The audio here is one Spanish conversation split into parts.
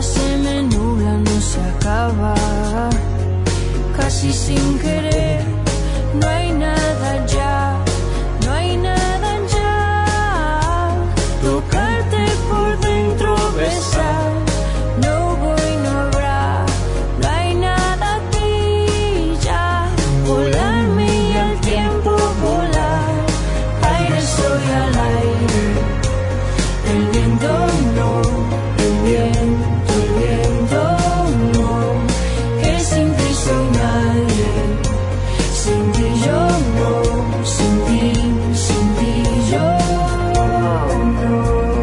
se me nubla, no se acaba. Casi sin querer, no hay nada ya, no hay nada ya. Tocarte por dentro, besar, no voy, no habrá, no hay nada aquí ya. Volarme y al tiempo volar, aire soy al aire, el viento no, el viento no, que sin ti soy nadie, sin ti yo no, sin ti yo no.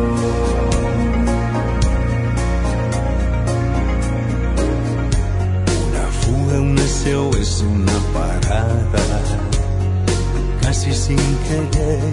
Una fuga, un deseo es una parada, casi sin querer.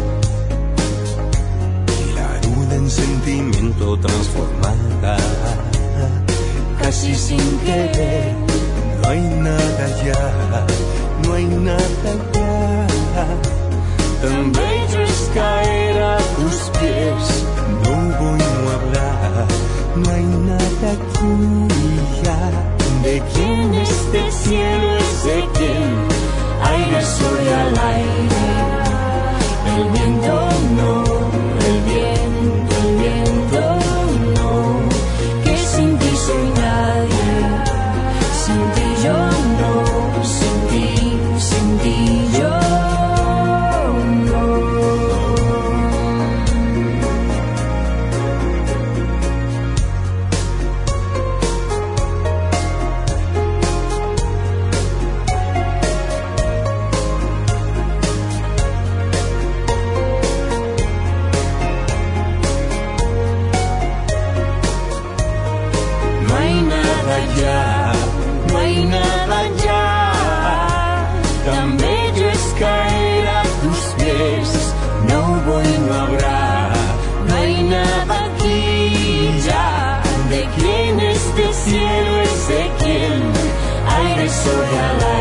En sentimiento transformada, Casi sin querer, no hay nada ya, no hay nada ya. Tan bello es caer a tus pies, no voy a hablar, no hay nada aquí ya. ¿De quién este cielo es de quién? Aire soy al aire, el viento no, el viento no, que sin ti soy nadie, sin ti yo no, sin ti yo no. no hay nada ya, no hay nada ya. Tan bello es caer a tus pies, no voy, no habrá, no hay nada aquí ya. ¿De quién este cielo es de quién? Aire soy al aire.